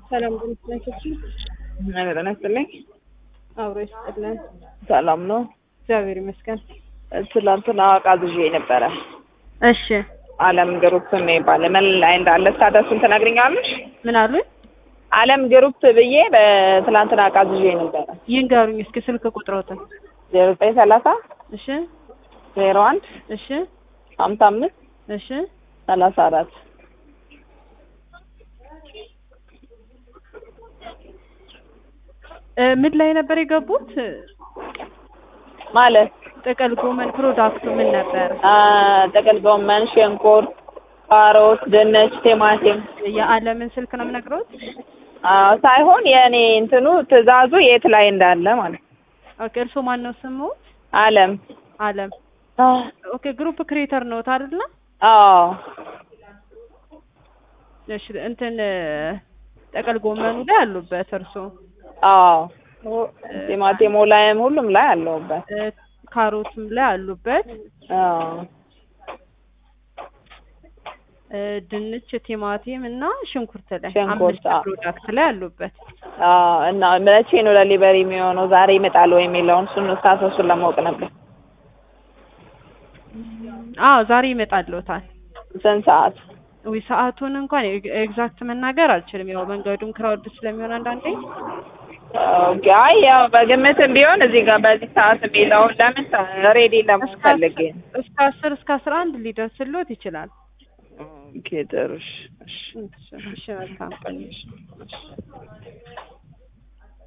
ሰላም እንደምትነሳችሁ ጤና ይስጥልኝ። አብሮ ይስጥልን። ሰላም ነው? እግዚአብሔር ይመስገን። ትላንትና ዕቃ ይዤ ነበረ። እሺ አለም ግሩፕ የሚባል ምን ላይ እንዳለ ስታደርሱን ትነግሪኛለሽ? ምን አሉኝ? አለም ግሩፕ ብዬ በትላንትና ዕቃ ይዤ ነበረ። ይንገሩኝ እስኪ ስልክ ቁጥሮትን። 0930 እሺ 01 እሺ 55 እሺ 34 ምን ላይ ነበር የገቡት? ማለት ጥቅል ጎመን ፕሮዳክቱ ምን ነበር? ጥቅል ጎመን፣ ሽንኩርት፣ ካሮት፣ ድንች፣ ቲማቲም። የዓለምን ስልክ ነው የምነግረውት? ሳይሆን የኔ እንትኑ ትዕዛዙ የት ላይ እንዳለ ማለት ነው። ኦኬ እርሶ ማን ነው ስሙት? አለም አለም። ኦኬ ግሩፕ ክሬተር ነው አይደል? አዎ። እሺ እንትን ጥቅል ጎመኑ ላይ አሉበት እርሶ? አዎ። ቲማቲሙ ላይም ሁሉም ላይ አለውበት። ካሮትም ላይ አሉበት። አዎ። ድንች፣ ቲማቲም እና ሽንኩርት ላይ ሽንኩርት ፕሮዳክት ላይ አሉበት። እና መቼ ነው ለሊቨሪ የሚሆነው? ዛሬ ይመጣል ወይ የሚለውን እሱን ስታሰሱን ለማወቅ ነበር። ዛሬ ይመጣልዎታል። ስንት ሰዓት? ሰዓቱን እንኳን ኤግዛክት መናገር አልችልም። ያው መንገዱም ክራውድ ስለሚሆን አንዳንዴ። ኦኬ። ያው በግምትም ቢሆን እዚህ ጋር በዚህ ሰዓት የሚለው ለምን ሬዲ ለማስፈልግ እስከ 10 እስከ 11 ሊደርስልዎት ይችላል። ኦኬ ጥሩ። እሺ መልካም ቀን።